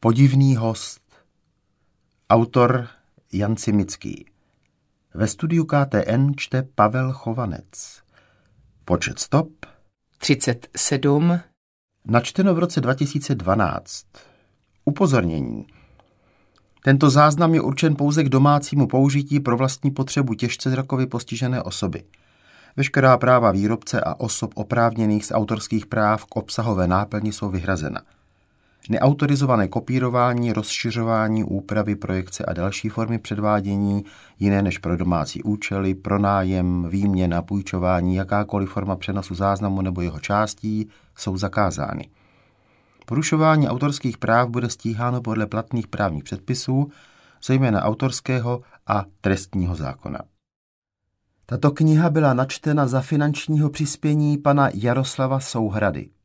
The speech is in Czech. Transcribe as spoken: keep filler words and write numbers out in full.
Podivný host. Autor Jan Cimický. Ve studiu K T N čte Pavel Chovanec. Počet stop třicet sedm. Načteno v roce dva tisíce dvanáct. Upozornění. Tento záznam je určen pouze k domácímu použití pro vlastní potřebu těžce zrakově postižené osoby. Veškerá práva výrobce a osob oprávněných z autorských práv k obsahové náplni jsou vyhrazena. Neautorizované kopírování, rozšiřování, úpravy, projekce a další formy předvádění, jiné než pro domácí účely, pronájem, výměna, půjčování, jakákoliv forma přenosu záznamu nebo jeho částí, jsou zakázány. Porušování autorských práv bude stíháno podle platných právních předpisů, zejména autorského a trestního zákona. Tato kniha byla načtena za finančního přispění pana Jaroslava Souhrady.